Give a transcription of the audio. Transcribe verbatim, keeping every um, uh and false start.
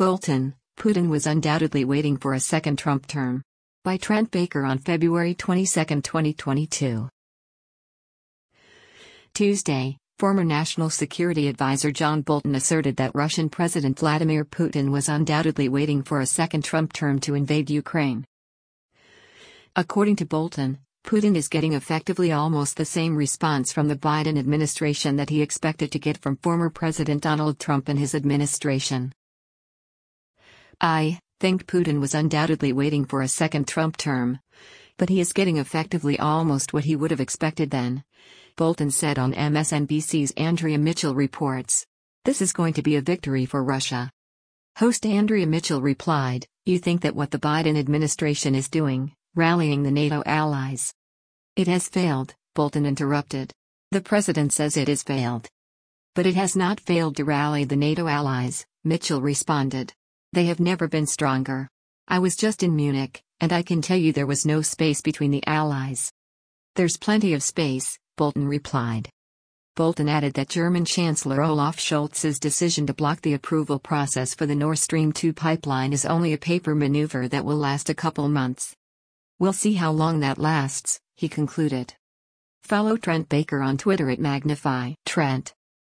Bolton, Putin was undoubtedly waiting for a second Trump term. By Trent Baker on February twenty-second, twenty twenty-two. Tuesday, former National Security Advisor John Bolton asserted that Russian President Vladimir Putin was undoubtedly waiting for a second Trump term to invade Ukraine. According to Bolton, Putin is getting effectively almost the same response from the Biden administration that he expected to get from former President Donald Trump and his administration. I think Putin was undoubtedly waiting for a second Trump term. But he is getting effectively almost what he would have expected then, Bolton said on M S N B C's Andrea Mitchell Reports. This is going to be a victory for Russia. Host Andrea Mitchell replied, "You think that what the Biden administration is doing, rallying the NATO allies?" "It has failed," Bolton interrupted. "The president says it has failed." "But it has not failed to rally the NATO allies," Mitchell responded. "They have never been stronger. I was just in Munich, and I can tell you there was no space between the allies." "There's plenty of space," Bolton replied. Bolton added that German Chancellor Olaf Scholz's decision to block the approval process for the Nord Stream two pipeline is only a paper maneuver that will last a couple months. "We'll see how long that lasts," he concluded. Follow Trent Baker on Twitter at Magnify Trent.